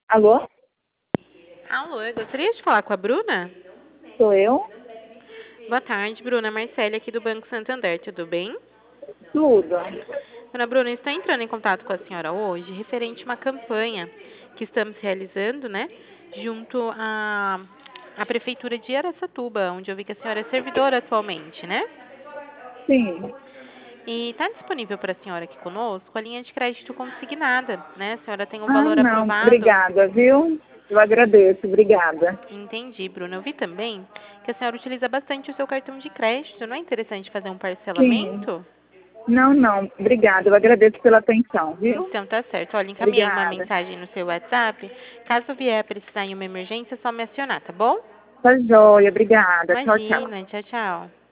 Alô? Alô, eu gostaria de falar com a Bruna? Sou eu? Boa tarde, Bruna. Marcele aqui do Banco Santander, tudo bem? Tudo. Dona Bruna, estou entrando em contato com a senhora hoje referente a uma campanha que estamos realizando, né, junto à Prefeitura de Araçatuba, onde eu vi que a senhora é servidora atualmente, né? Sim. E está disponível para a senhora aqui conosco a linha de crédito consignada, né? A senhora tem um Ah, valor não. aprovado. Obrigada, viu? Eu agradeço. Obrigada. Entendi, Bruna. Eu vi também que a senhora utiliza bastante o seu cartão de crédito. Não é interessante fazer um Sim. parcelamento? Não, não. Obrigada. Eu agradeço pela atenção, viu? Então tá certo. Olha, encaminhei uma Obrigada. mensagem no seu WhatsApp. Caso vier a precisar em uma emergência, é só me acionar, tá bom? Tá joia. Obrigada. Tchau, tchau. Imagina. Tchau, tchau.